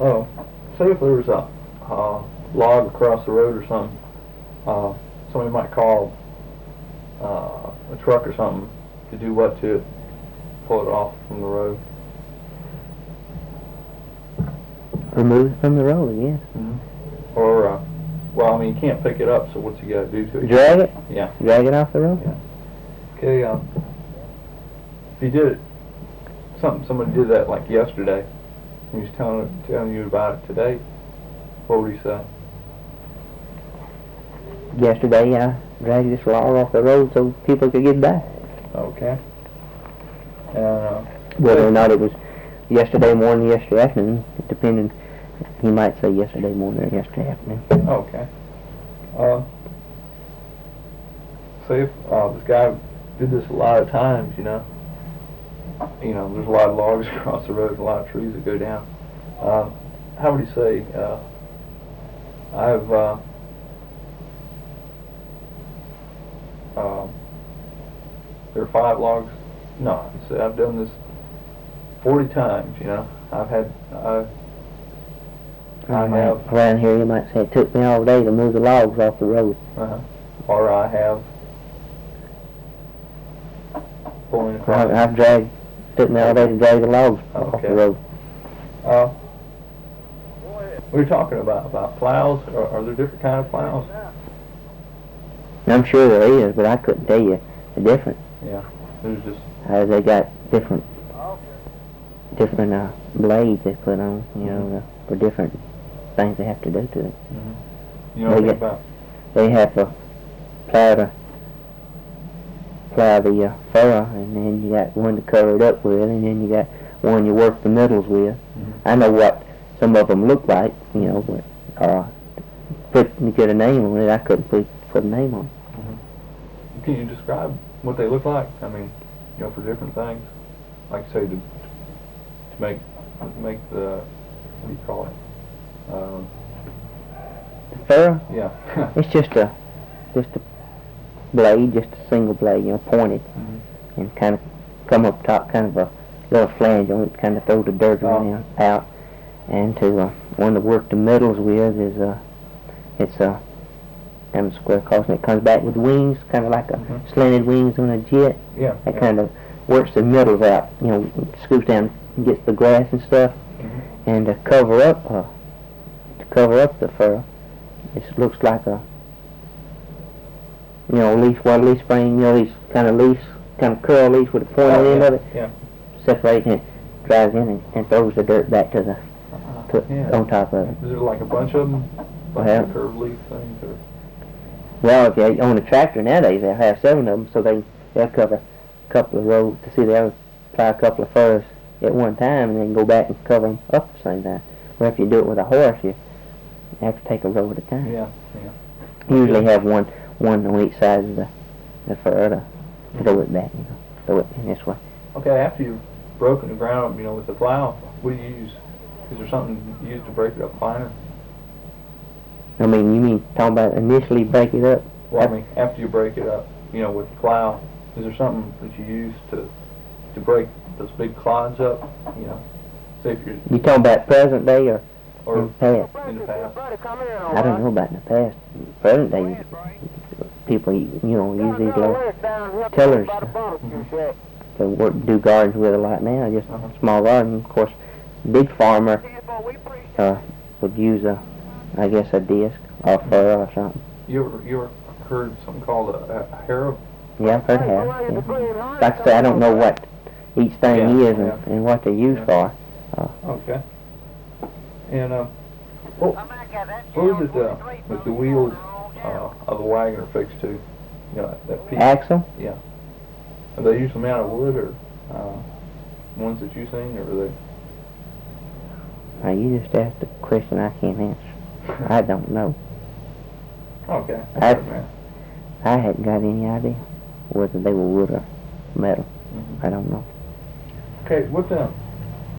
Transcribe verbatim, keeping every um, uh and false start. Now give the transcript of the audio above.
Oh, say if there was a uh, log across the road or something, uh, somebody might call uh, a truck or something to do what to it, pull it off from the road. Remove it from the road, yes. Mm-hmm. Or, uh, well, I mean, you can't pick it up, so what's you got to do to it? Drag it? Yeah. Drag it off the road? Yeah. Okay, um, if you did it, something, somebody did that like yesterday, and he was telling, telling you about it today, what would he say? Yesterday, I dragged this log off the road so people could get by. Okay. And, uh, whether or not it was yesterday morning, yesterday afternoon, depending. He might say yesterday morning or yesterday afternoon. Okay. Uh, say if uh, this guy did this a lot of times, you know, you know, there's a lot of logs across the road, a lot of trees that go down. Um, how would he say? Uh, I've uh, uh, there are five logs. No, he said I've done this forty times. You know, I've had I've I have. Around here, you might say it took me all day to move the logs off the road. Uh-huh. Or I have. Pulling across. I, I've dragged. Took me all day to drag the logs Oh, off okay. the road. Uh, we were talking about about plows. Are, are there different kind of plows? I'm sure there is, but I couldn't tell you the difference. Yeah. There's just. Uh, they got different, different uh, blades they put on. You know, Mm-hmm. uh, for different things they have to do to it. Mm-hmm. You know what they, about? They have to plow the plow the uh, furrow, and then you got one to cover it up with, and then you got one you work the middles with. Mm-hmm. I know what some of them look like, you know, but uh, put you get a name on it. I couldn't put put a name on it. Mm-hmm. Can you describe what they look like? I mean, you know, for different things, like say to to make make the what do you call it? Um, The furrow? yeah. It's just a just a blade, just a single blade, you know, pointed, Mm-hmm. and kind of come up top, kind of a little flange on it, kind of throw the dirt Oh. around out. And to uh, one to work the middles with is uh, it's a kind of square cross, and it comes back with wings, kind of like a Mm-hmm. slanted wings on a jet. Yeah. That yeah. kind of works the middles out, you know, scoops down and gets the grass and stuff, Mm-hmm. and to cover up uh, to cover up the fur, it looks like a you know leaf, what leaf spring, you know, these kind of leaves, kind of curl leaves with a point on the Oh, end yeah. of it, Yeah. separates and it drives in and, and throws the dirt back to the Uh-huh. to, Yeah. on top of it. Is there like a bunch of them? Bunch Well, of curved leaf things? Or? Well, if you own a tractor nowadays, they'll have seven of them, so they they'll cover a couple of rows. To see, they'll plow a couple of furrows at one time, and then go back and cover them up at the same time. Or if you do it with a horse, you have to take a row at a time. Yeah. Yeah. You usually have one one on each side of the the furrow to throw it back, you know, throw it in this way. Okay. After you've broken the ground, you know, with the plow, what do you use? Is there something you use to break it up finer? I mean, you mean talking about initially break it up? Well, I mean, after you break it up, you know, with the plow, is there something that you use to to break those big clods up? You know, say if you're You talking about present day or or in the past? in the past. I don't know about in the past. Present day, people, you know, use these little tillers to, to work, do gardens with a lot now, just Uh-huh. a small garden. Of course, big farmer uh, would use a, I guess, a disc or furrow or something. You ever you ever heard something called a, a harrow? Yeah, I've heard of that. Yeah. Like I say, I don't know what each thing Yeah, is and, yeah. and what they're used Yeah. for. Uh, Okay. And uh, what, what was it uh, with the wheels uh, of the wagon are fixed to? You know, that, that piece. axle? Yeah. Are they usually made out of wood or uh, ones that you've seen, or are they? Now, you just asked a question I can't answer. I don't know. Okay. I- Good, man. I hadn't got any idea whether they were wood or metal. Mhm. I don't know. Okay. What the